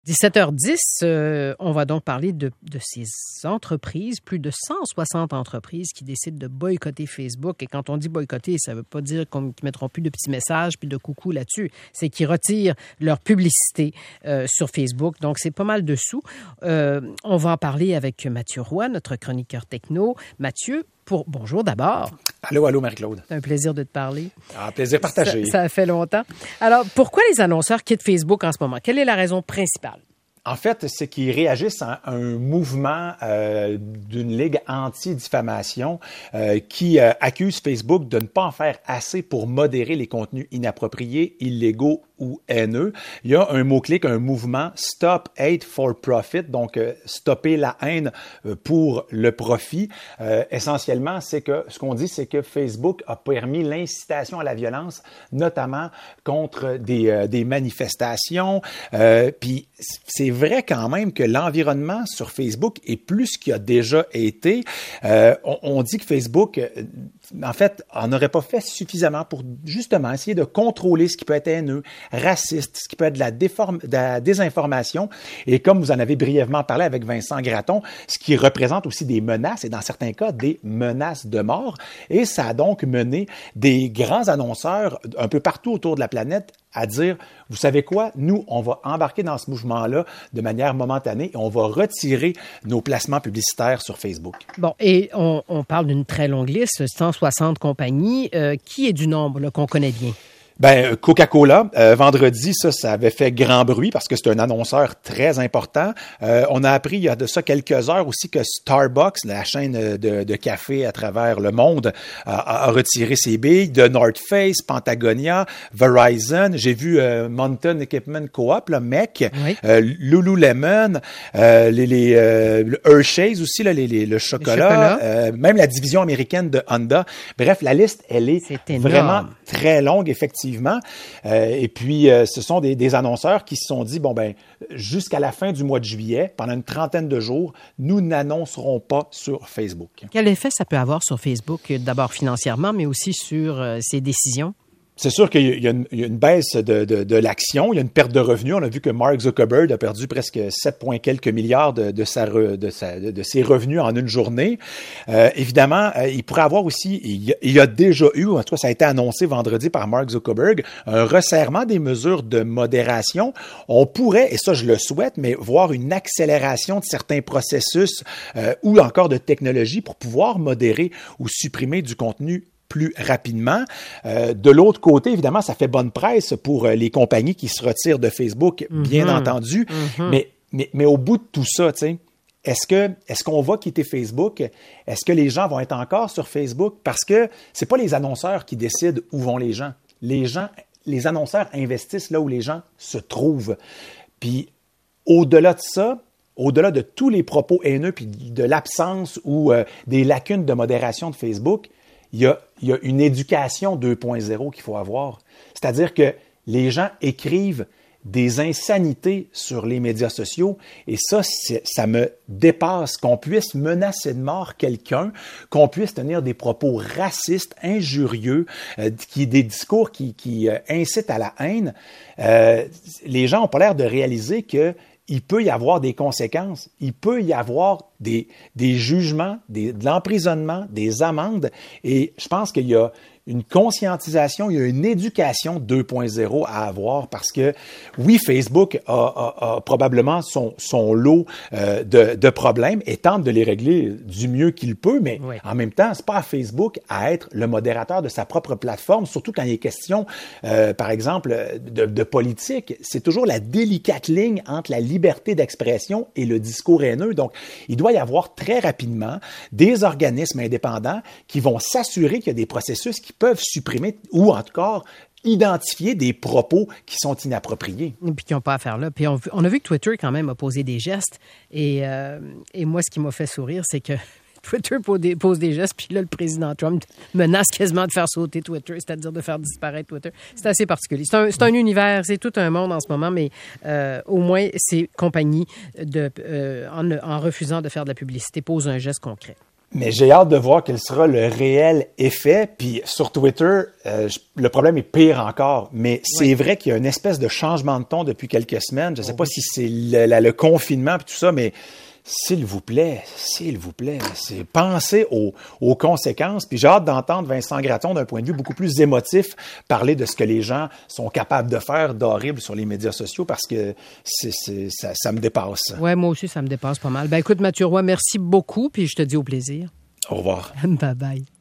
17h10, on va donc parler de ces entreprises, plus de 160 entreprises qui décident de boycotter Facebook. Et quand on dit boycotter, ça ne veut pas dire qu'ils ne mettront plus de petits messages puis de coucou là-dessus. C'est qu'ils retirent leur publicité sur Facebook. Donc, c'est pas mal de sous. On va en parler avec Mathieu Roy, notre chroniqueur techno. Mathieu, bonjour d'abord. Allô, Marie-Claude. C'est un plaisir de te parler. Plaisir partagé. Ça fait longtemps. Alors, pourquoi les annonceurs quittent Facebook en ce moment? Quelle est la raison principale? En fait, c'est qu'ils réagissent à un mouvement d'une ligue anti-diffamation qui accuse Facebook de ne pas en faire assez pour modérer les contenus inappropriés, illégaux ou haineux. Il y a un mot-clic, un mouvement Stop Hate for Profit, donc stopper la haine pour le profit. Essentiellement, c'est que ce qu'on dit, c'est que Facebook a permis l'incitation à la violence, notamment contre des manifestations. Puis c'est vrai quand même que l'environnement sur Facebook est plus qu'il a déjà été. On dit que Facebook, en fait, n'aurait pas fait suffisamment pour justement essayer de contrôler ce qui peut être haineux, raciste, ce qui peut être de la désinformation. Et comme vous en avez brièvement parlé avec Vincent Gratton, ce qui représente aussi des menaces et dans certains cas, des menaces de mort. Et ça a donc mené des grands annonceurs un peu partout autour de la planète à dire, vous savez quoi, nous, on va embarquer dans ce mouvement-là de manière momentanée et on va retirer nos placements publicitaires sur Facebook. Bon, et on parle d'une très longue liste, 160 compagnies. Qui est du nombre là, qu'on connaît bien? Coca-Cola, vendredi, ça avait fait grand bruit parce que c'est un annonceur très important. On a appris il y a de ça quelques heures aussi que Starbucks, la chaîne de café à travers le monde, a retiré ses billes. De North Face, Patagonia, Verizon. J'ai vu Mountain Equipment Co-op, là, MEC, oui. Lululemon, le Hershey's aussi, là, le chocolat. Même la division américaine de Honda. Bref, la liste, elle est vraiment très longue, effectivement. Et puis, ce sont des annonceurs qui se sont dit, jusqu'à la fin du mois de juillet, pendant une trentaine de jours, nous n'annoncerons pas sur Facebook. Quel effet ça peut avoir sur Facebook, d'abord financièrement, mais aussi sur ses décisions? C'est sûr qu'il y a une baisse de l'action, il y a une perte de revenus. On a vu que Mark Zuckerberg a perdu presque 7 quelques milliards de ses revenus en une journée. Évidemment, il pourrait avoir aussi, il y a déjà eu, en tout cas ça a été annoncé vendredi par Mark Zuckerberg, un resserrement des mesures de modération. On pourrait, et ça je le souhaite, mais voir une accélération de certains processus ou encore de technologies pour pouvoir modérer ou supprimer du contenu plus rapidement. De l'autre côté, évidemment, ça fait bonne presse pour les compagnies qui se retirent de Facebook, bien entendu. Mais au bout de tout ça, tu sais, est-ce qu'on va quitter Facebook? Est-ce que les gens vont être encore sur Facebook? Parce que c'est pas les annonceurs qui décident où vont les gens. Les annonceurs investissent là où les gens se trouvent. Puis, au-delà de ça, au-delà de tous les propos haineux puis de l'absence ou des lacunes de modération de Facebook, il y a une éducation 2.0 qu'il faut avoir. C'est-à-dire que les gens écrivent des insanités sur les médias sociaux et ça me dépasse qu'on puisse menacer de mort quelqu'un, qu'on puisse tenir des propos racistes, injurieux, des discours qui incitent à la haine. Les gens n'ont pas l'air de réaliser que il peut y avoir des conséquences, il peut y avoir des jugements, de l'emprisonnement, des amendes. Et je pense qu'il y a une conscientisation, il y a une éducation 2.0 à avoir parce que, oui, Facebook a probablement son lot de problèmes et tente de les régler du mieux qu'il peut, mais en même temps, c'est pas à Facebook à être le modérateur de sa propre plateforme, surtout quand il est question, par exemple, de politique. C'est toujours la délicate ligne entre la liberté d'expression et le discours haineux. Donc, il doit y avoir très rapidement des organismes indépendants qui vont s'assurer qu'il y a des processus qui peuvent supprimer ou en tout cas identifier des propos qui sont inappropriés. Et puis qui n'ont pas à faire là. Puis on a vu que Twitter quand même a posé des gestes et moi ce qui m'a fait sourire c'est que Twitter pose des gestes, puis là, le président Trump menace quasiment de faire sauter Twitter, c'est-à-dire de faire disparaître Twitter. C'est assez particulier. C'est un univers, c'est tout un monde en ce moment, mais au moins, ces compagnies, en refusant de faire de la publicité, posent un geste concret. Mais j'ai hâte de voir quel sera le réel effet. Puis sur Twitter, le problème est pire encore. Mais c'est vrai qu'il y a une espèce de changement de ton depuis quelques semaines. Je ne sais pas si c'est le confinement et tout ça, mais s'il vous plaît, c'est penser aux conséquences. Puis j'ai hâte d'entendre Vincent Gratton d'un point de vue beaucoup plus émotif parler de ce que les gens sont capables de faire d'horrible sur les médias sociaux parce que ça me dépasse. Oui, moi aussi, ça me dépasse pas mal. Ben écoute, Mathieu Roy, merci beaucoup, puis je te dis au plaisir. Au revoir. Bye bye.